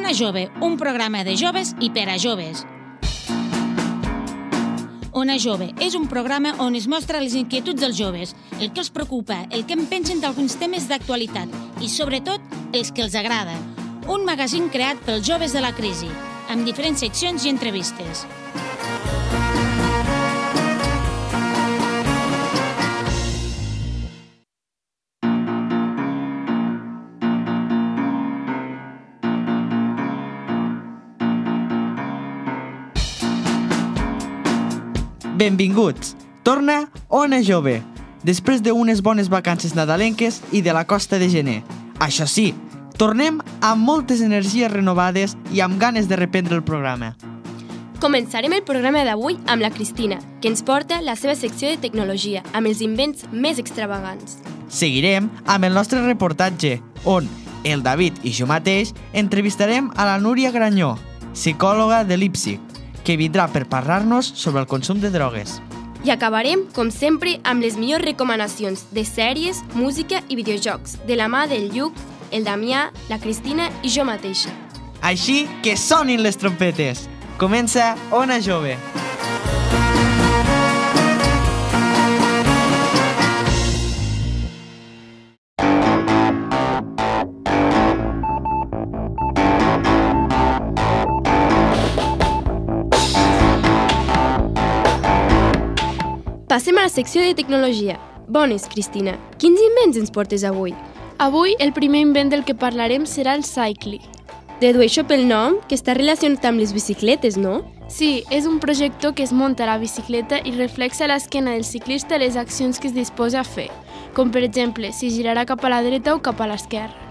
Ona Jove, un programa de joves i per a joves. Ona Jove és un programa on es mostra les inquietuds dels joves, el que els preocupa, el que en pensen d'alguns temes d'actualitat i, sobretot, els que els agrada. Un magazín creat pels joves de la crisi, amb diferents seccions i entrevistes. Benvinguts! Torna Ona Jove, després d'unes bones vacances nadalenques i de la costa de gener. Això sí, tornem amb moltes energies renovades i amb ganes de reprendre el programa. Començarem el programa d'avui amb la Cristina, que ens porta la seva secció de tecnologia, amb els invents més extravagants. Seguirem amb el nostre reportatge, on el David i jo mateix entrevistarem a la Núria Granyó, psicòloga de l'IPSIC, que vindrà per parlar-nos sobre el consum de drogues. I acabarem, com sempre, amb les millors recomanacions de sèries, música i videojocs, de la mà del Lluc, el Damià, la Cristina i jo mateixa. Així que sonin les trompetes! Comença Ona Jove! Passem a la secció de tecnologia. Bones, Cristina. Quins invents ens portes avui? Avui el primer invent del que parlarem serà el Cycli. Dedueixo pel nom que està relacionat amb les bicicletes, no? Sí, és un projector que es munta a la bicicleta i reflexa a l'esquena del ciclista les accions que es disposa a fer, com per exemple si girarà cap a la dreta o cap a l'esquerra.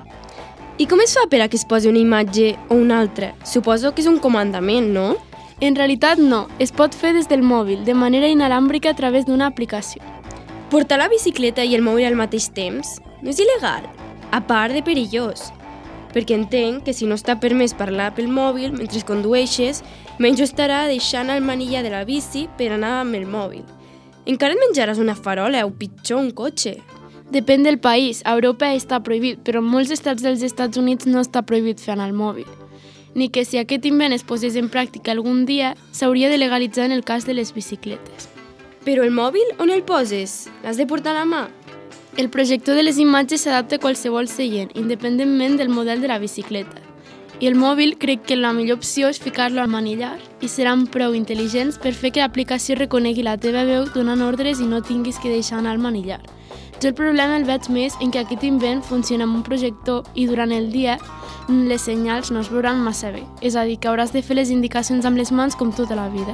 I com es fa per a que es posi una imatge o una altra? Suposo que és un comandament, no? En realitat no, es pot fer des del mòbil, de manera inalàmbrica a través d'una aplicació. Portar la bicicleta i el mòbil al mateix temps no és il·legal, a part de perillós, perquè entenc que si no està permès parlar pel mòbil mentre condueixes, menys estarà deixant el manillar de la bici per anar amb el mòbil. Encara et menjaràs una farola o pitjor un cotxe. Depèn del país, a Europa està prohibit, però en molts estats dels Estats Units no està prohibit fer anar el mòbil. Ni que si aquest invent es posés en pràctica algun dia, s'hauria de legalitzar en el cas de les bicicletes. Però el mòbil, on el poses? L'has de portar a la mà? El projector de les imatges s'adapta a qualsevol seient, independentment del model de la bicicleta. I el mòbil crec que la millor opció és ficar-lo al manillar i seran prou intel·ligents per fer que l'aplicació reconegui la teva veu donant ordres i no tinguis que deixar anar el manillar. Jo el problema el veig més en què aquest invent funciona amb un projector i durant el dia les senyals no es veuran massa bé. És a dir, que hauràs de fer les indicacions amb les mans com tota la vida.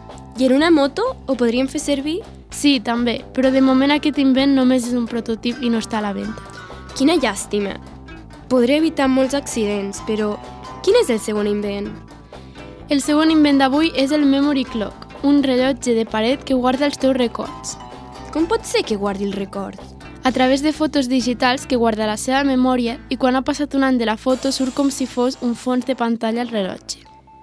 I en una moto ho podríem fer servir? Sí, també, però de moment aquest invent només és un prototip i no està a la venda. Quina llàstima. Podria evitar molts accidents, però quin és el segon invent? El segon invent d'avui és el Memory Clock, un rellotge de paret que guarda els teus records. Com pot ser que guardi el record? A través de fotos digitals que guarda la seva memòria i quan ha passat un any de la foto surt com si fos un fons de pantalla al rellotge.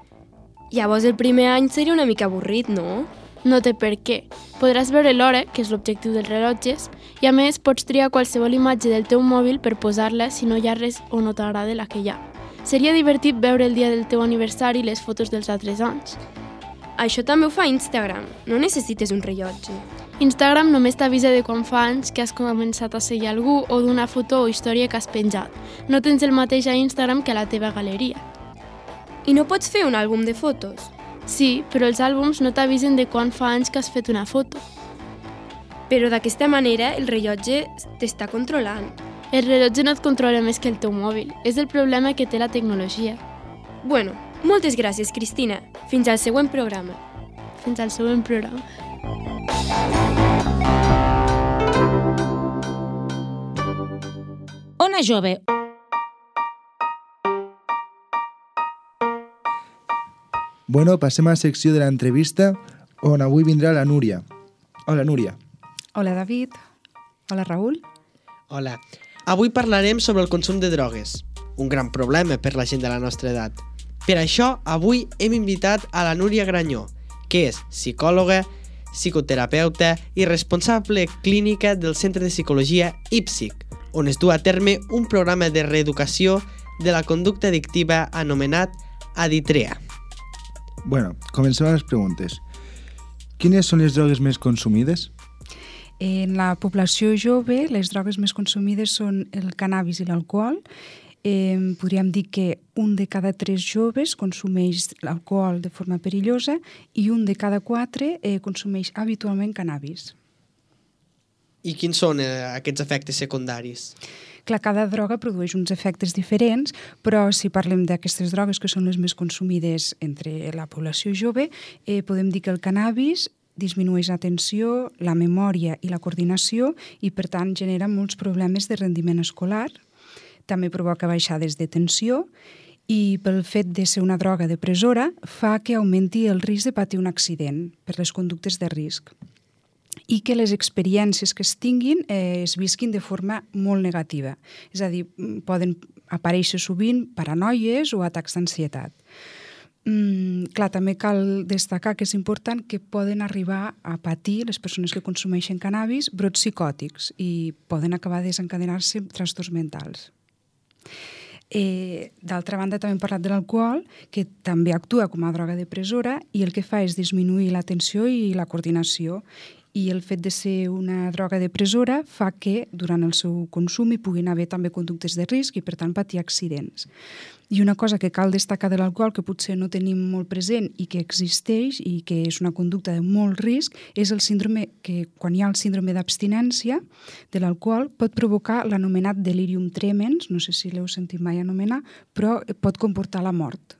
Llavors el primer any seria una mica avorrit, no? No té per què. Podràs veure l'hora, que és l'objectiu dels rellotges, i a més pots triar qualsevol imatge del teu mòbil per posar-la si no hi ha res o no t'agrada la que hi ha. Seria divertit veure el dia del teu aniversari i les fotos dels altres anys. Això també ho fa Instagram. No necessites un rellotge. Instagram només t'avisa de quan fa anys que has començat a seguir algú o d'una foto o història que has penjat. No tens el mateix a Instagram que a la teva galeria. I no pots fer un àlbum de fotos? Sí, però els àlbums no t'avisen de quan fa anys que has fet una foto. Però d'aquesta manera el rellotge t'està controlant. El rellotge no et controla més que el teu mòbil. És el problema que té la tecnologia. Bueno, moltes gràcies, Cristina. Fins al següent programa. Fins al següent programa. Ona Jove. Bueno, passem a la secció de l'entrevista on avui vindrà la Núria. Hola, Núria. Hola, David. Hola, Raül. Hola. Avui parlarem sobre el consum de drogues, un gran problema per la gent de la nostra edat. Per això, avui hem invitat a la Núria Granyó, que és psicòloga, psicoterapeuta i responsable clínica del Centre de Psicologia IPSIC, on es du a terme un programa de reeducació de la conducta addictiva anomenat Aditrea. Bueno, comencem amb les preguntes. Quines són les drogues més consumides? En la població jove, les drogues més consumides són el cannabis i l'alcohol. Podríem dir que un de cada 3 joves consumeix l'alcohol de forma perillosa i un de cada 4 consumeix habitualment cannabis. I quins són aquests efectes secundaris? Clar, cada droga produeix uns efectes diferents, però si parlem d'aquestes drogues que són les més consumides entre la població jove, podem dir que el cannabis disminueix l'atenció, la memòria i la coordinació i, per tant, genera molts problemes de rendiment escolar. També provoca baixades de tensió i pel fet de ser una droga depressora fa que augmenti el risc de patir un accident per les conductes de risc i que les experiències que es tinguin es visquin de forma molt negativa. És a dir, poden aparèixer sovint paranoies o atacs d'ansietat. Clar, també cal destacar que és important que poden arribar a patir les persones que consumeixen cannabis brots psicòtics i poden acabar desencadenar-se trastorns mentals. D'altra banda, també hem parlat de l'alcohol, que també actua com a droga depressora i el que fa és disminuir l'atenció i la coordinació. I el fet de ser una droga depressora fa que durant el seu consum hi puguin haver també conductes de risc i, per tant, patir accidents. I una cosa que cal destacar de l'alcohol, que potser no tenim molt present i que existeix i que és una conducta de molt risc, és el síndrome que, quan hi ha el síndrome d'abstinència de l'alcohol, pot provocar l'anomenat delirium tremens, no sé si l'heu sentit mai anomenar, però pot comportar la mort.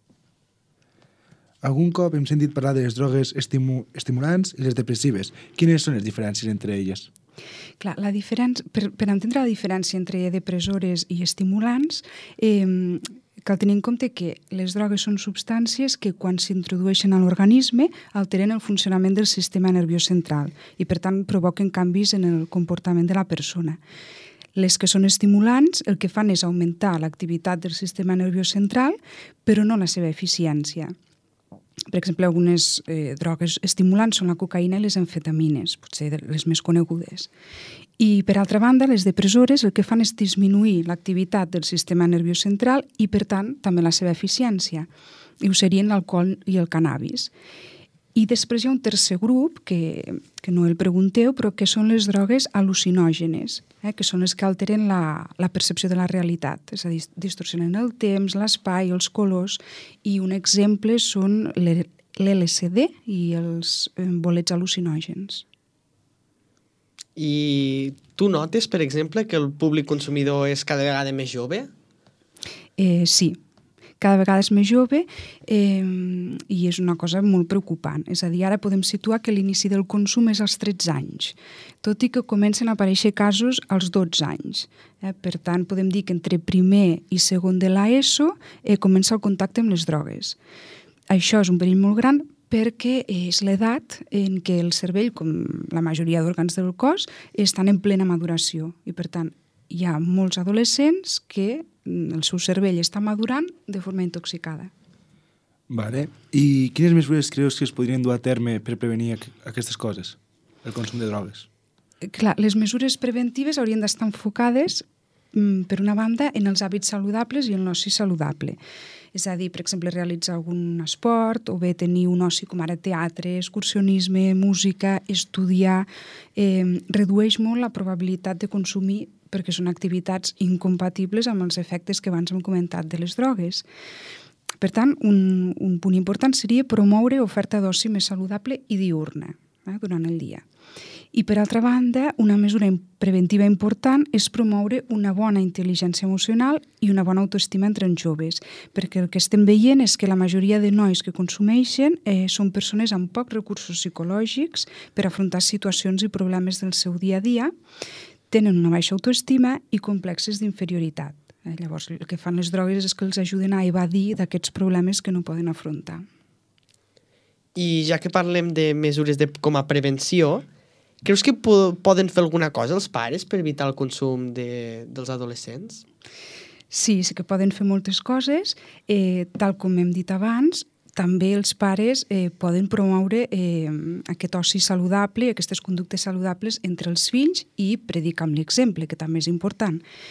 Algun cop hem sentit parlar de les drogues estimulants i les depressives. Quines són les diferències entre elles? Clar, per entendre la diferència entre depressores i estimulants, cal tenir en compte que les drogues són substàncies que quan s'introdueixen a l'organisme alteren el funcionament del sistema nerviós central i per tant provoquen canvis en el comportament de la persona. Les que són estimulants el que fan és augmentar l'activitat del sistema nerviós central però no la seva eficiència. Per exemple, algunes drogues estimulants són la cocaïna i les amfetamines, potser les més conegudes. I, per altra banda, les depressores el que fan és disminuir l'activitat del sistema nerviós central i, per tant, també la seva eficiència. I ho serien l'alcohol i el cannabis. I després hi ha un tercer grup, que no el pregunteu, però que són les drogues al·lucinògenes, que són les que alteren la percepció de la realitat, és a dir, distorsionen el temps, l'espai, els colors, i un exemple són l'LSD i els bolets al·lucinògens. I tu notes, per exemple, que el públic consumidor és cada vegada més jove? Sí. Cada vegada és més jove i és una cosa molt preocupant. És a dir, ara podem situar que l'inici del consum és als 13 anys, tot i que comencen a aparèixer casos als 12 anys. Per tant, podem dir que entre primer i segon de l'ESO comença el contacte amb les drogues. Això és un perill molt gran perquè és l'edat en què el cervell, com la majoria d'òrgans del cos, estan en plena maduració i, per tant, hi ha molts adolescents que el seu cervell està madurant de forma intoxicada. Vale. I quines mesures creus que es podrien dur a terme per prevenir aquestes coses, el consum de drogues? Clar, les mesures preventives haurien d'estar enfocades, per una banda, en els hàbits saludables i en l'oci saludable. És a dir, per exemple, realitzar algun esport o bé tenir un oci com ara teatre, excursionisme, música, estudiar. Redueix molt la probabilitat de consumir perquè són activitats incompatibles amb els efectes que abans hem comentat de les drogues. Per tant, un punt important seria promoure oferta d'oci més saludable i diurna durant el dia. I, per altra banda, una mesura preventiva important és promoure una bona intel·ligència emocional i una bona autoestima entre els joves, perquè el que estem veient és que la majoria de nois que consumeixen són persones amb pocs recursos psicològics per afrontar situacions i problemes del seu dia a dia, tenen una baixa autoestima i complexes d'inferioritat. Llavors, el que fan les drogues és que els ajuden a evadir d'aquests problemes que no poden afrontar. I ja que parlem de mesures com a prevenció, creus que poden fer alguna cosa els pares per evitar el consum dels adolescents? Sí que poden fer moltes coses. Tal com hem dit abans, també els pares poden promoure aquest oci saludable i aquestes conductes saludables entre els fills i predicar amb l'exemple, que també és important.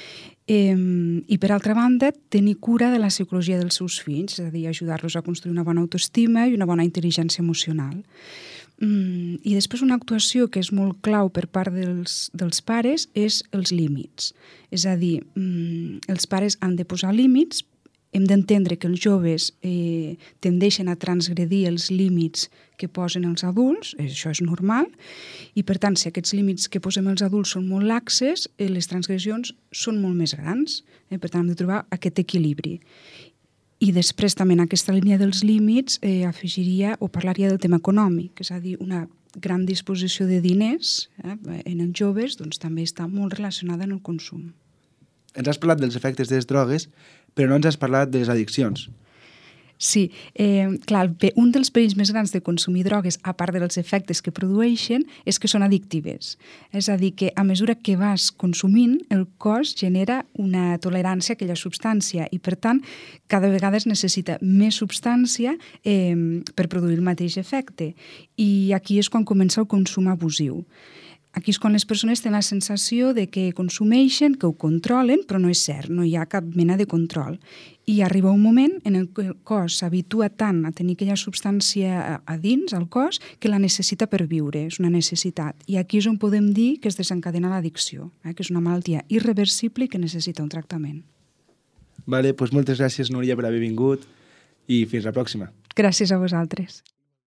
I, per altra banda, tenir cura de la psicologia dels seus fills, és a dir, ajudar-los a construir una bona autoestima i una bona intel·ligència emocional. I després una actuació que és molt clau per part dels pares és els límits. És a dir, els pares han de posar límits, hem d'entendre que els joves tendeixen a transgredir els límits que posen els adults, això és normal, i per tant, si aquests límits que posem els adults són molt laxes, les transgressions són molt més grans. Per tant, hem de trobar aquest equilibri. I després també en aquesta línia dels límits afegiria o parlaria del tema econòmic, és a dir, una gran disposició de diners en els joves doncs, també està molt relacionada amb el consum. Ens has parlat dels efectes de les drogues, però no ens has parlat de les addiccions. Sí, clar, un dels perills més grans de consumir drogues, a part dels efectes que produeixen, és que són addictives. És a dir, que a mesura que vas consumint, el cos genera una tolerància a aquella substància i, per tant, cada vegada es necessita més substància per produir el mateix efecte. I aquí és quan comença el consum abusiu. Aquí és quan les persones tenen la sensació de que consumeixen, que ho controlen, però no és cert, no hi ha cap mena de control. I arriba un moment en què el cos s'habitua tant a tenir aquella substància a dins, al cos, que la necessita per viure, és una necessitat. I aquí és on podem dir que es desencadena l'addicció, que és una malaltia irreversible i que necessita un tractament. Vale, doncs moltes gràcies, Núria, per haver vingut i fins la pròxima. Gràcies a vosaltres.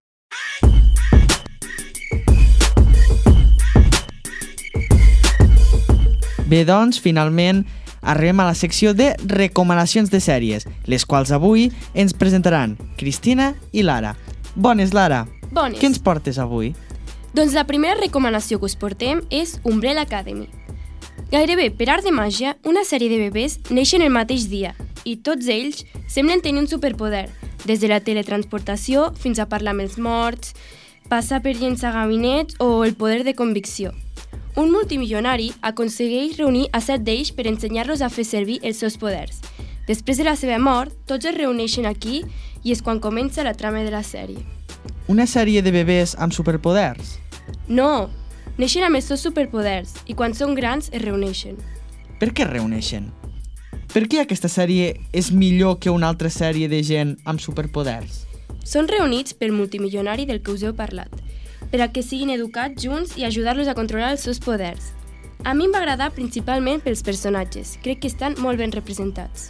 Bé, doncs, finalment arribem a la secció de recomanacions de sèries, les quals avui ens presentaran Cristina i Lara. Bones, Lara. Bones. Què ens portes avui? Doncs la primera recomanació que us portem és Umbrella Academy. Gairebé per art de màgia, una sèrie de bebès neixen el mateix dia i tots ells semblen tenir un superpoder, des de la teletransportació fins a parlar amb els morts, passar per llençar gabinets o el poder de convicció. Un multimilionari aconsegueix reunir a 7 d'ells per ensenyar-los a fer servir els seus poders. Després de la seva mort, tots es reuneixen aquí i és quan comença la trama de la sèrie. Una sèrie de bebès amb superpoders? No, neixen amb els seus superpoders i quan són grans es reuneixen. Per què es reuneixen? Per què aquesta sèrie és millor que una altra sèrie de gent amb superpoders? Són reunits pel multimilionari del que us heu parlat, per a que siguin educats junts i ajudar-los a controlar els seus poders. A mi em va agradar principalment pels personatges. Crec que estan molt ben representats.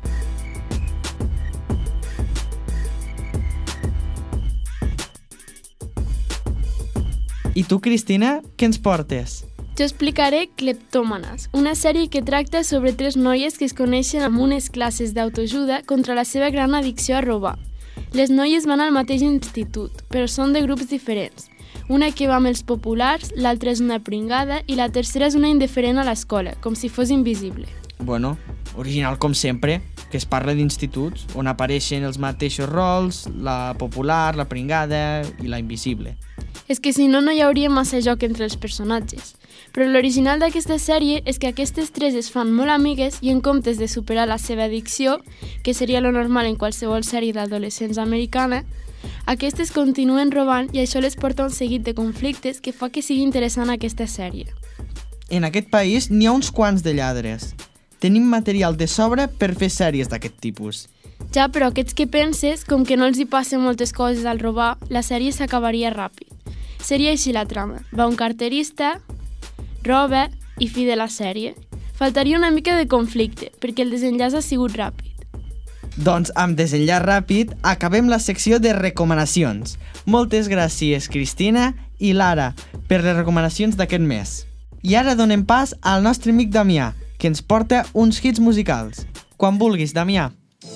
I tu, Cristina, què ens portes? Jo explicaré Cleptòmanes, una sèrie que tracta sobre 3 noies que es coneixen amb unes classes d'autoajuda contra la seva gran addicció a robar. Les noies van al mateix institut, però són de grups diferents. Una que va amb els populars, l'altra és una pringada i la tercera és una indiferent a l'escola, com si fos invisible. Bueno, original com sempre, que es parla d'instituts on apareixen els mateixos rols, la popular, la pringada i la invisible. És que si no, no hi hauria massa joc entre els personatges. Però l'original d'aquesta sèrie és que aquestes 3 es fan molt amigues i en comptes de superar la seva addicció, que seria lo normal en qualsevol sèrie d'adolescents americana, aquestes continuen robant i això les porta a un seguit de conflictes que fa que sigui interessant aquesta sèrie. En aquest país n'hi ha uns quants de lladres. Tenim material de sobre per fer sèries d'aquest tipus. Ja, però aquests que penses, com que no els hi passen moltes coses al robar, la sèrie s'acabaria ràpid. Seria així la trama. Va un carterista, roba i fi de la sèrie. Faltaria una mica de conflicte, perquè el desenllaç ha sigut ràpid. Doncs amb desenllaç ràpid acabem la secció de recomanacions. Moltes gràcies, Cristina i Lara, per les recomanacions d'aquest mes. I ara donem pas al nostre amic Damià, que ens porta uns hits musicals. Quan vulguis, Damià.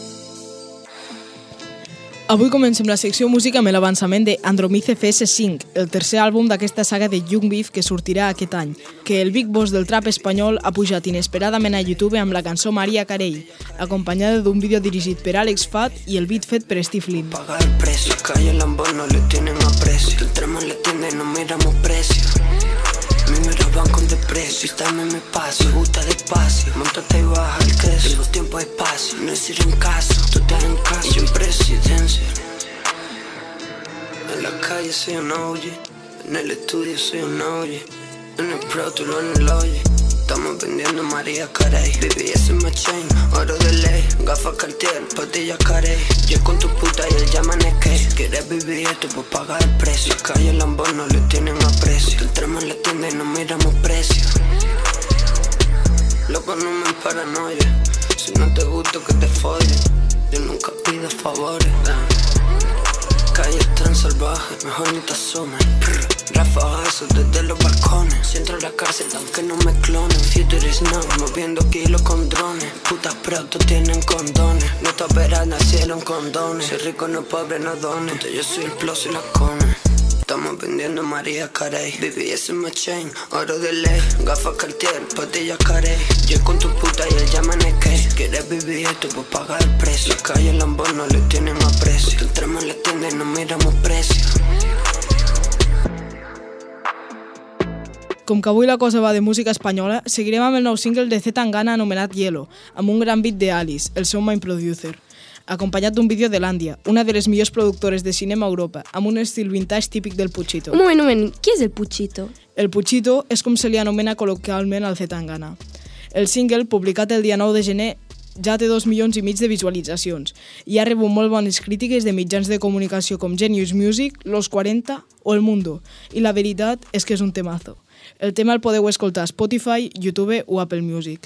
Avui comencem la secció música amb l'avançament de Andromice CS5, el tercer àlbum d'aquesta saga de Young Beef que sortirà aquest any, que el Big Boss del trap espanyol ha pujat inesperadament a YouTube amb la cançó Maria Carey, acompanyada d'un vídeo dirigit per Alex Fat i el beat fet per Steve Lin. Paga el precio, calle Lambón no le tienen aprecio, entramos en la tienda y no miramos precio. A mí me roban con desprecio, estamos en mi espacio, gusta despacio, montate y baja el queso. Tengo tiempo y espacio, no es ir en caso, tú estás en casa y yo en presidencia. En la calle soy un OG, en el estudio soy un OG, en el Pro Tour o en el Oye. Estamos vendiendo María Carey. BBS en my chain, oro de ley. Gafas Cartier, patillas Carey. Yo con tu puta y él llama NK. Quieres vivir esto, pues paga el precio. Las calles Lambón no le tienen aprecio. Entramos en la tienda y no miramos precio. Loco, no me paranoia. Si no te gusta que te follen, yo nunca pido favores. Calles tan salvajes, mejor ni te asomes. Rafagazos desde los balcones. Si entro a la cárcel aunque no me clonen. Future is now, moviendo kilos con drones. Putas pronto tienen condones. Nuestras veras nacieron condones. Ser rico no pobre no dones. Yo soy el plus y la cone. Estamos vendiendo María Carey. BBS en my chain, oro de ley. Gafas Cartier, patillas Carey. Yo con tu puta y él llama NK. Quieres vivir esto, pues paga el precio. Las calles Lambón no le tienen aprecio. Entramos en la tienda y no miramos precio. Com que avui la cosa va de música espanyola, seguirem amb el nou single de Z Tangana anomenat Hielo, amb un gran beat de Alice, el seu main producer, acompanyat d'un vídeo de l'Àndia, una de les millors productores de cinema a Europa, amb un estil vintage típic del Puchito. Un moment, qui és el Puchito? El Puchito és com se li anomena col·loquialment al Z Tangana. El single, publicat el dia 9 de gener, ja té 2,5 milions de visualitzacions i ha rebut molt bones crítiques de mitjans de comunicació com Genius Music, Los 40 o El Mundo, i la veritat és que és un temazo. El tema el podeu escoltar a Spotify, YouTube o Apple Music.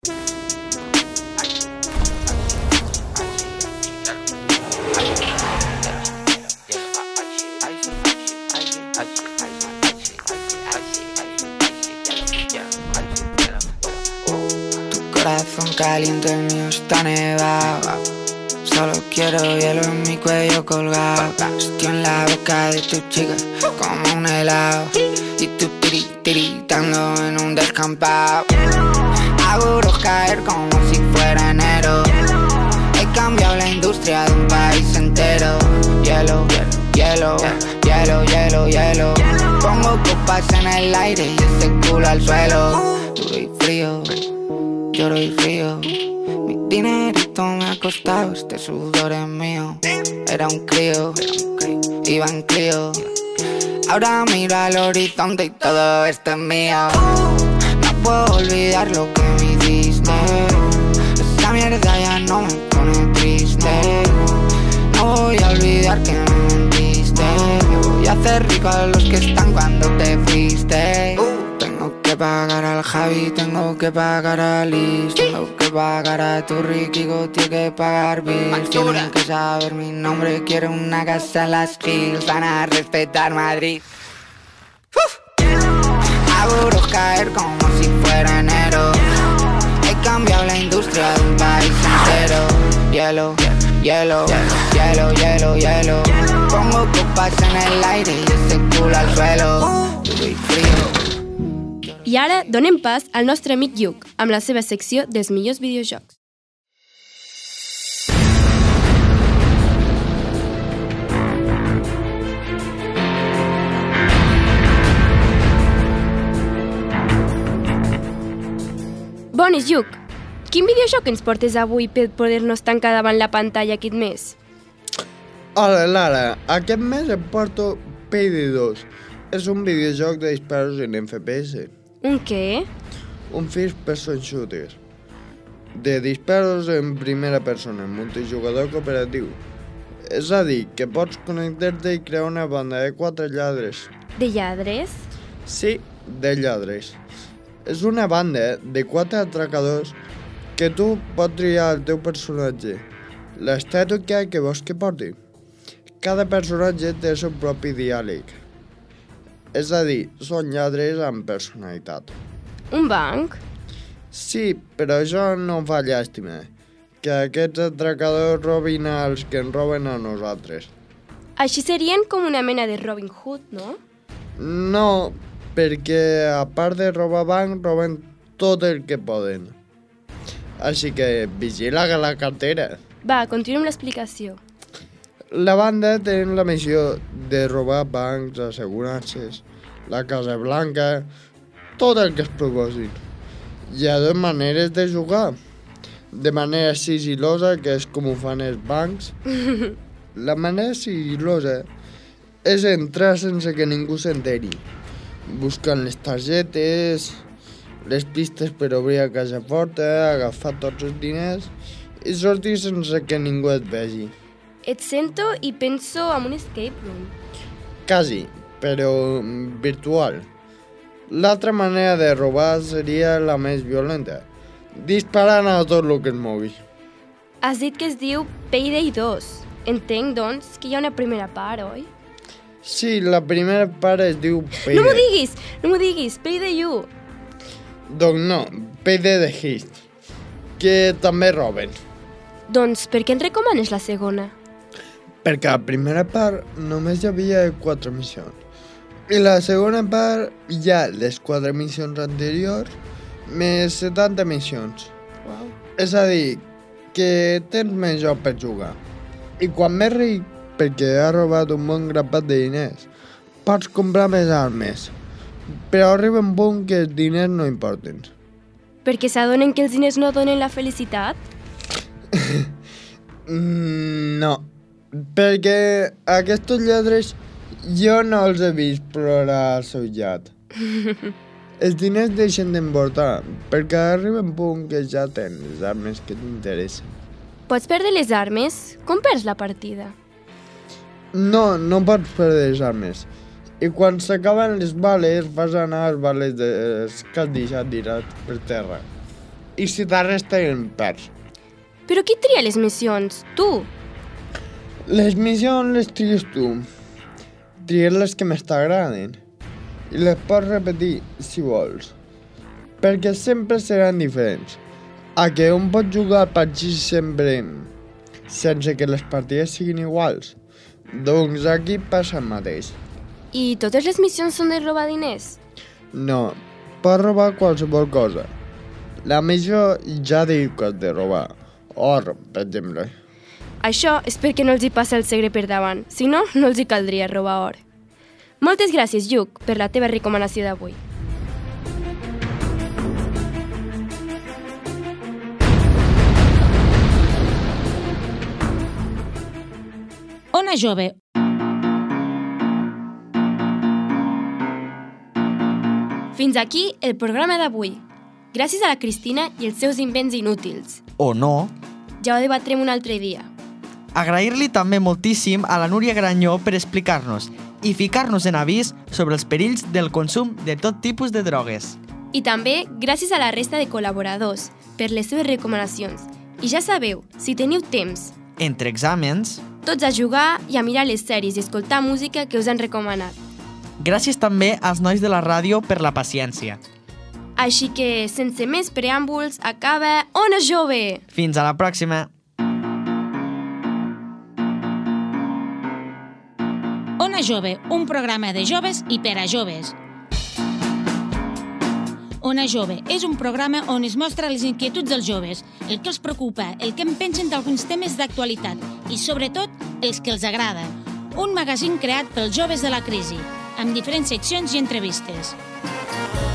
Corazón caliente mío está nevado. Solo quiero hielo en mi cuello colgado. Estoy en la boca de tu chica como un helado. Y tú tiritando en un descampado. Hago caer como si fuera enero. He cambiado la industria de un país entero. Hielo, hielo, hielo, hielo, hielo. Pongo copas en el aire y ese culo al suelo. Duro y frío, lloro y río. Mi dinerito me ha costado, este sudor es mío. Era un crío, iba en Clio. Ahora miro al horizonte y todo esto es mío. No puedo olvidar lo que me hiciste. Esa mierda ya no me pone triste. No voy a olvidar que me mentiste. Yo voy a hacer rico a los que están cuando te fuiste. Tengo que pagar al Javi, tengo que pagar a Liz, tengo que pagar a tu Ricky, tiene que pagar bills. Tienen que saber mi nombre, quiero una casa en las Hills, van a respetar Madrid. Hago caer como si fuera enero. He cambiado la industria de un país entero. Hielo, hielo, hielo, hielo, hielo. Pongo copas en el aire y ese culo al suelo. Duro y frío. I ara donem pas al nostre amic Lluc, amb la seva secció dels millors videojocs. Bones, Lluc! Quin videojoc ens portes avui per poder-nos tancar davant la pantalla aquest mes? Hola, Lara. Aquest mes em porto PD2. És un videojoc de disparos en FPS. Un què? Un first person shooter. De disparos en primera persona, en multijugador cooperatiu. És a dir, que pots connectar-te i crear una banda de 4 lladres. De lladres? Sí, de lladres. És una banda de 4 atracadors que tu pots triar el teu personatge, l'estètica que vols que porti. Cada personatge té el seu propi diàleg. És a dir, són lladres amb personalitat. Un banc? Sí, però això no fa llàstima, que aquests atracadors robin als que ens roben a nosaltres. Així serien com una mena de Robin Hood, no? No, perquè a part de robar banc, roben tot el que poden. Així que vigila la cartera. Va, continuem l'explicació. La banda té la missió de robar bancs, assegurances, la Casa Blanca, tot el que es proposin. Hi ha 2 maneres de jugar. De manera sigilosa, que és com ho fan els bancs. La manera sigilosa és entrar sense que ningú s'enteri, buscant les targetes les pistes per obrir a casa forta, agafar tots els diners i sortir sense que ningú et vegi. Et sento i penso en un escape room. Quasi, però virtual. L'altra manera de robar seria la més violenta, disparant a tot el que es mogui. Has dit que es diu Payday 2. Entenc, doncs, que hi ha una primera part, oi? Sí, la primera part es diu Payday. No m'ho diguis, Payday 1. Doncs no, Payday the Heist, que també roben. Doncs per què en recomanes la segona? Perquè la primera part només hi havia 4 missions. I la segona part hi ha les 4 missions anteriors més 70 missions. Wow. És a dir, que tens més joc per jugar. I quan més ric, perquè has robat un bon grapat de diners, pots comprar més armes. Però arriba un punt que els diners no importen. Perquè s'adonen que els diners no donen la felicitat? No, perquè aquests lladres jo no els he vist plorar al seu llat. Els diners deixen d'importar, perquè arriba un punt que ja tens les armes que t'interessen. Pots perdre les armes? Com perds la partida? No, no pots perdre les armes. I quan s'acaben les bales, vas anar a les bales que has deixat tirat per terra. I si t'arresten, perds. Però qui tria les missions? Tu? Les missions les tries tu. Tries les que més t'agraden. I les pots repetir, si vols. Perquè sempre seran diferents. A que un pot jugar al PUBG sempre sense que les partides siguin iguals. Doncs aquí passa el mateix. I totes les missions són de robar diners? No, pots robar qualsevol cosa. La missió ja diu que has de robar. Or, per exemple. Això és perquè no els hi passa el segre per davant. Si no, no els hi caldria robar or. Moltes gràcies, Lluc, per la teva recomanació d'avui. Ona Jove. Fins aquí el programa d'avui. Gràcies a la Cristina i els seus invents inútils. O no. Ja ho debatrem un altre dia. Agrair-li també moltíssim a la Núria Granyó per explicar-nos i ficar-nos en avís sobre els perills del consum de tot tipus de drogues. I també gràcies a la resta de col·laboradors per les seves recomanacions. I ja sabeu, si teniu temps, entre exàmens, tots a jugar i a mirar les sèries i escoltar música que us han recomanat. Gràcies també als nois de la ràdio per la paciència. Així que, sense més preàmbuls, acaba Ona Jove! Fins a la pròxima! Ona Jove, un programa de joves i per a joves. Ona Jove és un programa on es mostra les inquietuds dels joves, el que els preocupa, el que en pensen d'alguns temes d'actualitat i, sobretot, els que els agrada. Un magazín creat pels joves de la crisi, amb diferents seccions i entrevistes.